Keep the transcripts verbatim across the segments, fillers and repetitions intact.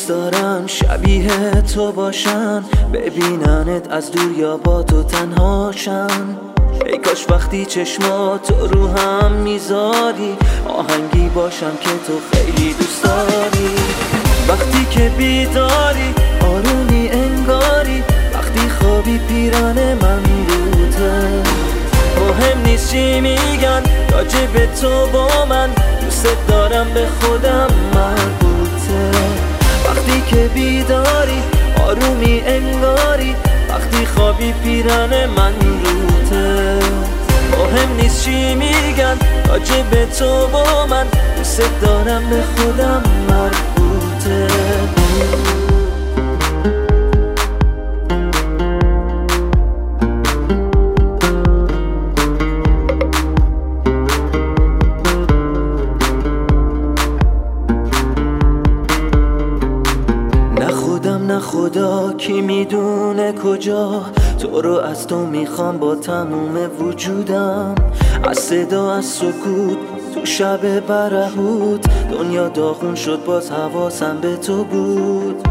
دوست دارم شبیه تو باشن، ببیننت از دور یا با تو تنهاشن. ای کاش وقتی چشماتو رو هم میذاری آهنگی باشم که تو خیلی دوست داری. وقتی که بیداری آرومی انگاری، وقتی خوابی پیران من روته. مهم نیست چی میگن راجب تو با من، دوست دارم به خودم مربوطه. وقتی که بیداری آرومی انگاری، وقتی خوابی پیران من روته. مهم نیست چی میگن راجب تو با من، دوست دارم به خودم مربوطه. نه خدا کی میدونه کجا تو رو از تو میخوام با تموم وجودم. از صدا از سکوت تو شب برهوت، دنیا داغون شد باز حواسم به تو بود.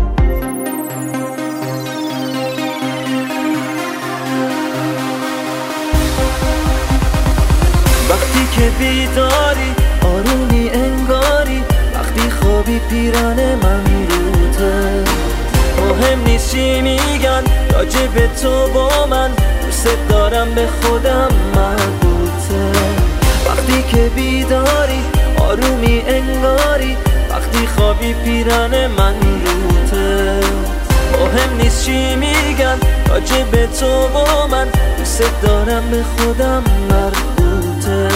وقتی که بیداری آرومی انگاری، وقتی خوابی پیران من روته. مهم نیست چی میگن راجب تو با من، دوست دارم به خودم مربوطه. وقتی که بیداری آرومی انگاری، وقتی خوابی پیران من روته. مهم نیست چی میگن راجب تو با من، دوست دارم به خودم مربوطه.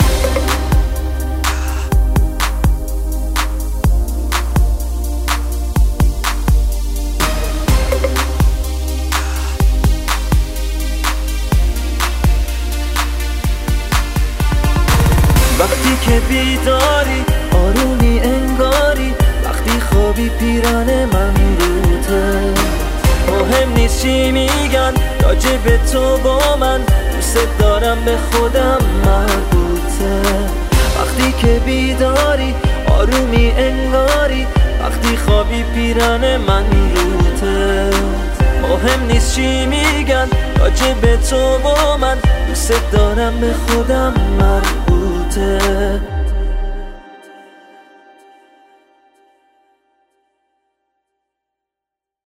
وقتی که بیداری آرومی انگاری، وقتی خوابی پیران من روته. مهم نیست چی میگن راجب تو با من، دوست دارم به خودم مربوطه. وقتی که بیداری آرومی انگاری، وقتی خوابی پیران من روته. مهم نیست چی میگن راجب تو با من، دوست دارم به خودم مربوطه.